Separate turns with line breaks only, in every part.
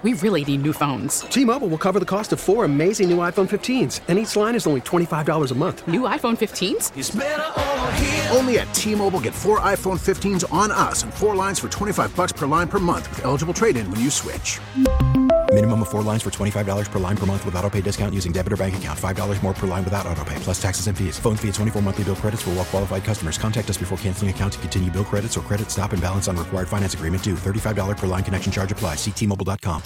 We really need new phones.
T-Mobile will cover the cost of 4 amazing new iPhone 15s, and each line is only $25 a month.
New iPhone 15s?
It's better over here.
Only at T-Mobile, get 4 iPhone 15s on us and 4 lines for $25 per line per month with eligible trade-in when you switch.
Minimum of 4 lines for $25 per line per month with autopay discount using debit or bank account. $5 more per line without autopay, plus taxes and fees. Phone fee at 24 monthly bill credits for well-qualified customers. Contact us before canceling account to continue bill credits or credit stop and balance on required finance agreement due. $35 per line connection charge applies. See T-Mobile.com.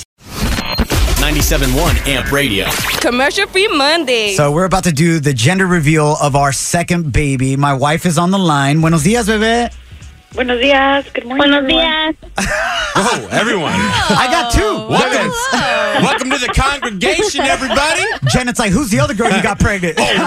97.1 AMP Radio.
Commercial-free Monday.
So we're about to do the gender reveal of our second baby. My wife is on the line. Buenos días, bebé.
Buenos días. Good morning.
Buenos días.
Whoa, everyone.
I got 2.
Welcome to the congregation, everybody.
Janet's like, who's the other girl you got pregnant?
What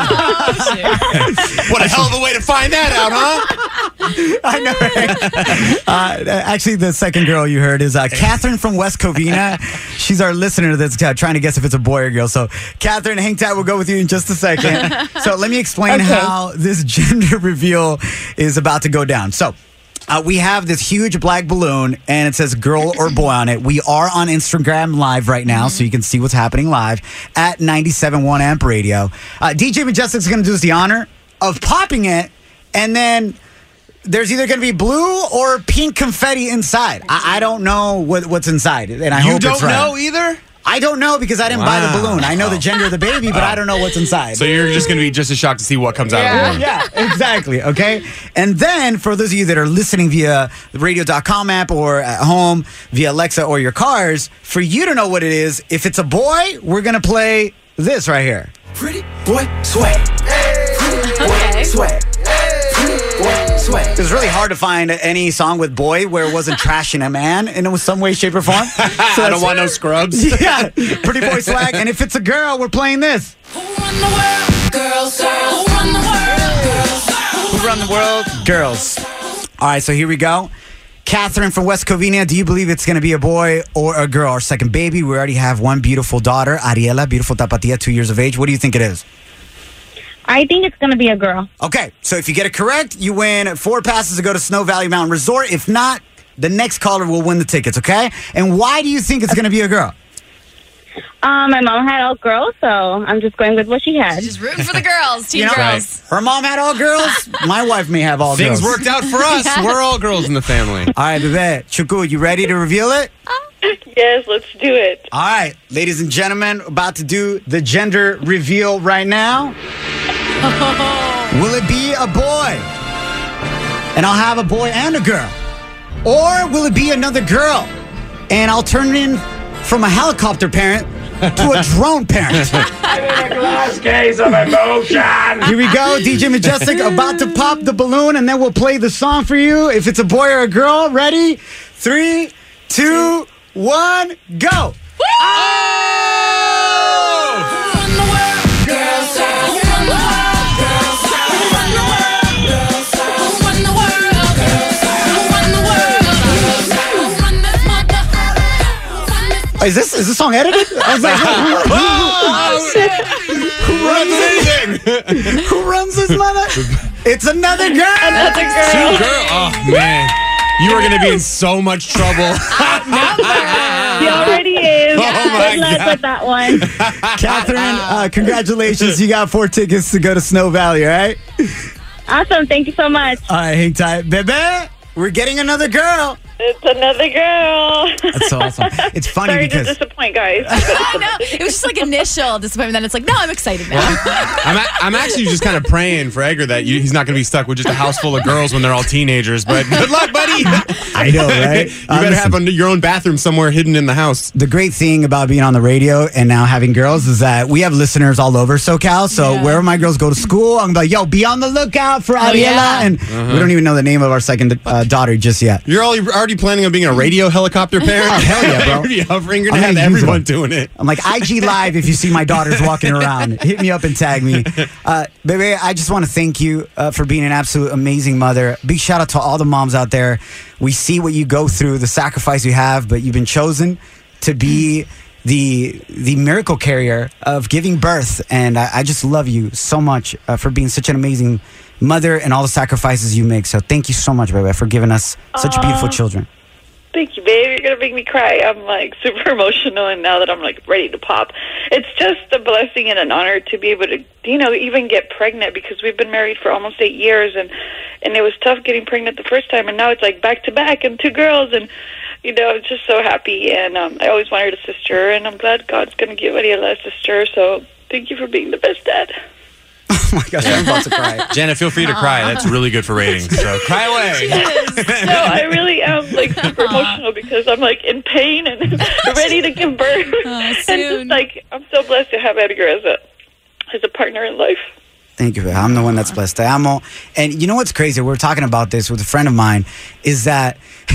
a hell of a way to find that out, huh?
I know, right? Actually, the second girl you heard is Catherine from West Covina. She's our listener that's trying to guess if it's a boy or girl. So, Catherine, hang tight. We'll go with you in just a second. So, let me explain how this gender reveal is about to go down. So, we have this huge black balloon, and it says girl or boy on it. We are on Instagram Live right now, so you can see what's happening live at 97.1 AMP Radio. DJ Majestic's going to do us the honor of popping it, and then there's either going to be blue or pink confetti inside. I don't know what's inside, and I hope it's right.
You don't know either?
I don't know because I didn't buy the balloon. I know the gender of the baby, but I don't know what's inside.
So you're just going to be just as shocked to see what comes out of the balloon.
Yeah, exactly. Okay. And then for those of you that are listening via the radio.com app or at home via Alexa or your cars, for you to know what it is, if it's a boy, we're going to play this right here.
Pretty boy swag. Pretty boy swag.
It's really hard to find any song with boy where it wasn't trashing a man in some way, shape, or form. So
I don't want no scrubs.
Yeah, pretty boy swag. And if it's a girl, we're playing this.
Who run the world? Girls. Who run the world? Girls.
Who run the world? Girls. All right, so here we go. Catherine from West Covina, do you believe it's going to be a boy or a girl? Our second baby. We already have one beautiful daughter, Ariela, beautiful tapatia, 2 years of age. What do you think it is?
I think it's going to be a girl.
Okay, so if you get it correct, you win 4 passes to go to Snow Valley Mountain Resort. If not, the next caller will win the tickets, okay? And why do you think it's going to be a girl?
My mom had all girls, so I'm just going with what she had.
Just rooting for the girls, team girls.
Her mom had all girls. My wife may have all girls.
Things worked out for us. We're all girls in the family.
All right, bebé. Chuku, you ready to reveal it?
Yes, let's do it.
All right, ladies and gentlemen, about to do the gender reveal right now. Will it be a boy? And I'll have a boy and a girl. Or will it be another girl? And I'll turn in from a helicopter parent to a drone parent.
I'm in a glass case of emotion.
Here we go, DJ Majestic, about to pop the balloon, and then we'll play the song for you. If it's a boy or a girl, ready? 3, 2, 1, go. Is this song edited? I was like, who runs this mother? It's another girl.
Another girl.
2 girls. Oh, man. You are going to be in so much trouble.
He already is.
Oh, my
Good luck
God.
with that one.
Catherine, congratulations. You got 4 tickets to go to Snow Valley, all right?
Awesome. Thank you so much.
All right, hang tight. Bebe, we're getting another girl.
It's another girl.
That's so awesome. It's funny
Sorry
because...
to disappoint, guys.
I know. It was just like initial disappointment. Then it's like, no, I'm excited now.
I'm actually just kind of praying for Edgar that he's not going to be stuck with just a house full of girls when they're all teenagers. But good luck, buddy.
I know, right?
You better have your own bathroom somewhere hidden in the house.
The great thing about being on the radio and now having girls is that we have listeners all over SoCal. So wherever my girls go to school, I'm like, yo, be on the lookout for Ariela. And we don't even know the name of our second daughter just yet.
You're already planning on being a radio helicopter parent?
Oh, hell yeah, bro.
You're going to have everyone doing it.
I'm like, IG Live if you see my daughters walking around. Hit me up and tag me. Baby, I just want to thank you for being an absolute amazing mother. Big shout out to all the moms out there. We see what you go through, the sacrifice you have, but you've been chosen to be the miracle carrier of giving birth. And I just love you so much for being such an amazing mother and all the sacrifices you make. So thank you so much, baby, for giving us such beautiful children.
Thank you, babe. You're going to make me cry. I'm, like, super emotional, and now that I'm, like, ready to pop. It's just a blessing and an honor to be able to, even get pregnant, because we've been married for almost 8 years, and it was tough getting pregnant the first time, and now it's, like, back-to-back and 2 girls, and, I'm just so happy, and I always wanted a sister, and I'm glad God's going to give Ariela a sister, so thank you for being the best dad.
Oh my gosh, I'm about to cry.
Jenna, feel free to cry. That's really good for ratings. So cry away.
No, I really am like super emotional because I'm like in pain and ready to give birth. And just like I'm so blessed to have Edgar as a partner in life.
Thank you. I'm the one that's blessed. Te amo. And you know what's crazy? We were talking about this with a friend of mine, is that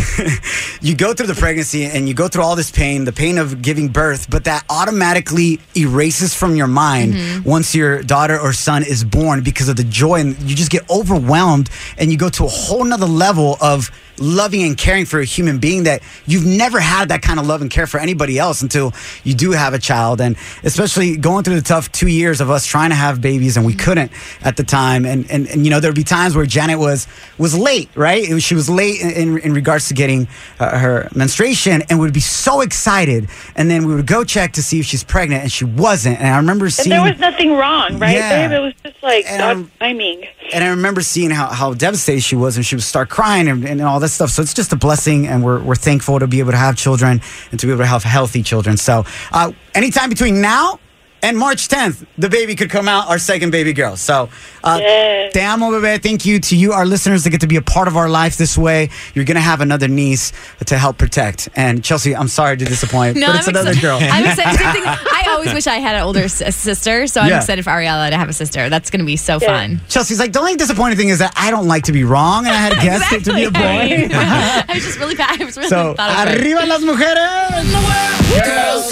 you go through the pregnancy and you go through all this pain, the pain of giving birth, but that automatically erases from your mind once your daughter or son is born because of the joy, and you just get overwhelmed and you go to a whole nother level of loving and caring for a human being that you've never had that kind of love and care for anybody else until you do have a child. And especially going through the tough 2 years of us trying to have babies, and we couldn't at the time. And there'd be times where Janet was late, right? She was late in regards to getting her menstruation, and would be so excited. And then we would go check to see if she's pregnant, and she wasn't. And I remember seeing...
And there was nothing wrong, right,
Yeah.
babe? It was just like God's timing.
And I remember seeing how devastated she was, and she would start crying and all that stuff. So it's just a blessing, and we're thankful to be able to have children and to be able to have healthy children. So anytime between now and March 10th, the baby could come out, our second baby girl. So, te amo, bebé. Thank you to you, our listeners, that get to be a part of our life this way. You're going to have another niece to help protect. And Chelsea, I'm sorry to disappoint, but it's another girl.
I'm excited. Same thing. I always wish I had an older sister, so I'm excited for Ariela to have a sister. That's going to be so fun.
Chelsea's like, the only disappointing thing is that I don't like to be wrong, and I had guessed it to be a boy.
I was just really bad. I was really
So, arriba las mujeres!
Girls.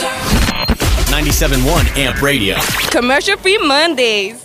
97.1 AMP Radio.
Commercial-free Mondays.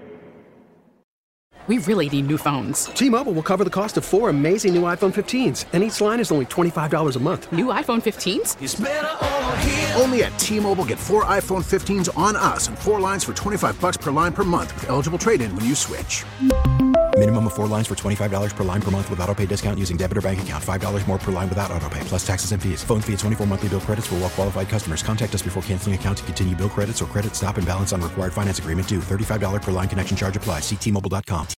We really need new phones.
T-Mobile will cover the cost of 4 amazing new iPhone 15s, and each line is only $25 a month.
New iPhone 15s?
Only at T-Mobile, get 4 iPhone 15s on us and 4 lines for $25 per line per month with eligible trade-in when you switch.
Minimum of 4 lines for $25 per line per month with autopay discount using debit or bank account. $5 more per line without autopay, plus taxes and fees. Phone fee at 24 monthly bill credits for well-qualified customers. Contact us before canceling account to continue bill credits or credit stop and balance on required finance agreement due. $35 per line connection charge applies. See T-Mobile.com.